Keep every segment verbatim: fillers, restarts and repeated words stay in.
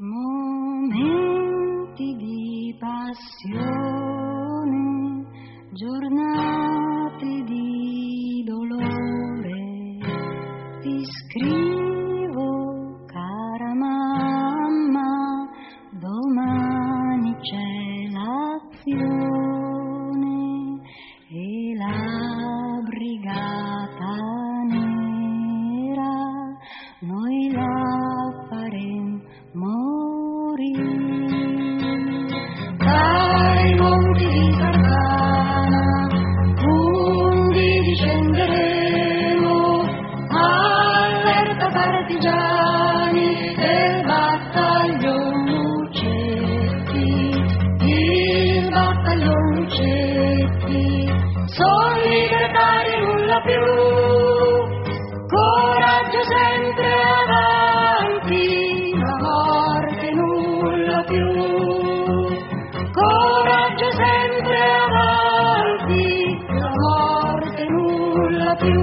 Momenti di passione, giornate di dolore, ti scrivo, cara mamma, domani c'è l'azione e la brigata nera, noi la faremo morire. Dai monti di Sardana, undici scenderemo, allerta partigiani del battaglione Lucetti, il battaglione Lucetti, son libertari nulla più, coraggio sempre avanti, la morte nulla più, coraggio sempre avanti, la morte nulla più.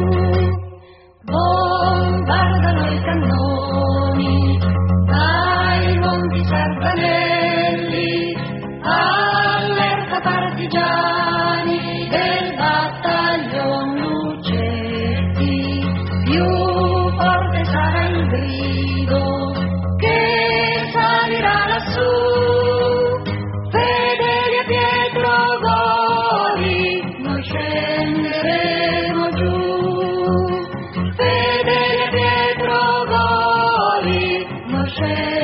Bombardano i cannoni dai monti Sardanelli, allerta partigiani del battaglione Lucetti, più forte sarà il grido che salirà lassù, fedeli a Pietro Gori, noi scenderemo giù, fedeli a Pietro Gori, noi scenderemo